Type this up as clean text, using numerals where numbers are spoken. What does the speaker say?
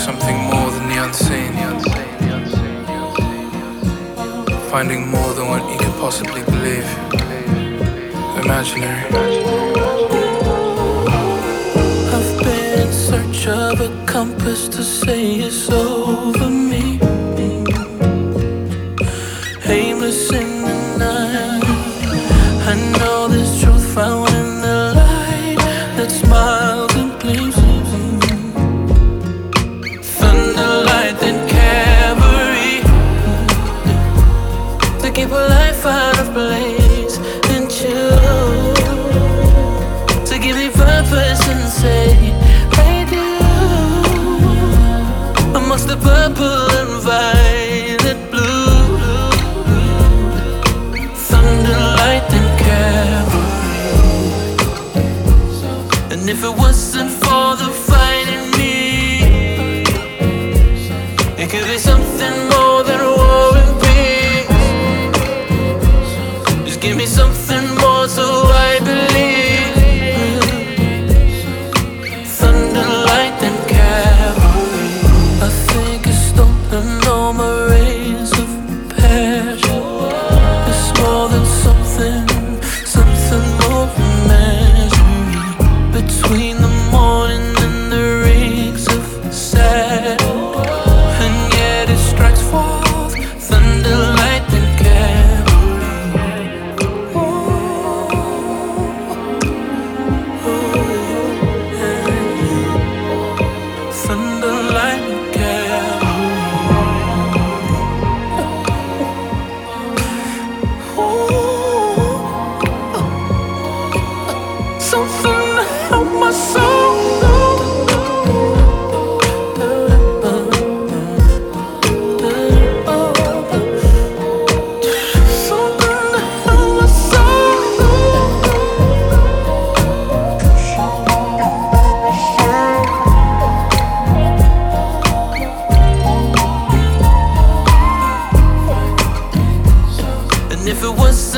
something more than the unseen. Finding more than what you could possibly believe. Imaginary. I've been in search of a compass to say it's over me. Aimless in the night. I know there's truth found in the light that smiles and gleams. Thunder, lightning, cavalry, to keep a life out of place and chill, to give me purpose and say I do. Amongst the purple and violet blue, thunder, lightning, cavalry. And if it wasn't for the fight in me, it could be something more than war and peace. Just give me something more so I believe. Thunder, lightning, cavalry. I think it's stolen all my rays of passion. It's more than something, something more than measuring. Between the morning and the rings of sad, and yet it strikes forth thunder, lightning, cavalry. Thunder, lightning, cavalry. Something to help my soul. And if it was